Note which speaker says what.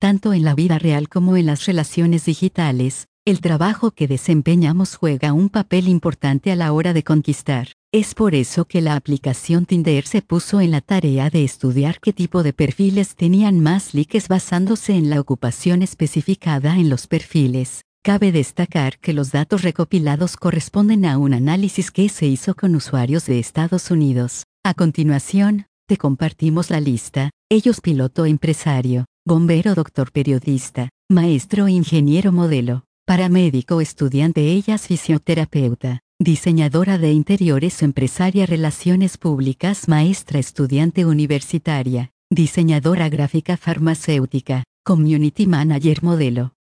Speaker 1: Tanto en la vida real como en las relaciones digitales, el trabajo que desempeñamos juega un papel importante a la hora de conquistar. Es por eso que la aplicación Tinder se puso en la tarea de estudiar qué tipo de perfiles tenían más likes basándose en la ocupación especificada en los perfiles. Cabe destacar que los datos recopilados corresponden a un análisis que se hizo con usuarios de Estados Unidos. A continuación, te compartimos la lista. Ellos: piloto empresario, bombero, doctor, periodista, maestro, ingeniero, modelo, paramédico, estudiante. Ellas: fisioterapeuta, diseñadora de interiores, empresaria, relaciones públicas, maestra, estudiante universitaria, diseñadora gráfica, farmacéutica, community manager, modelo.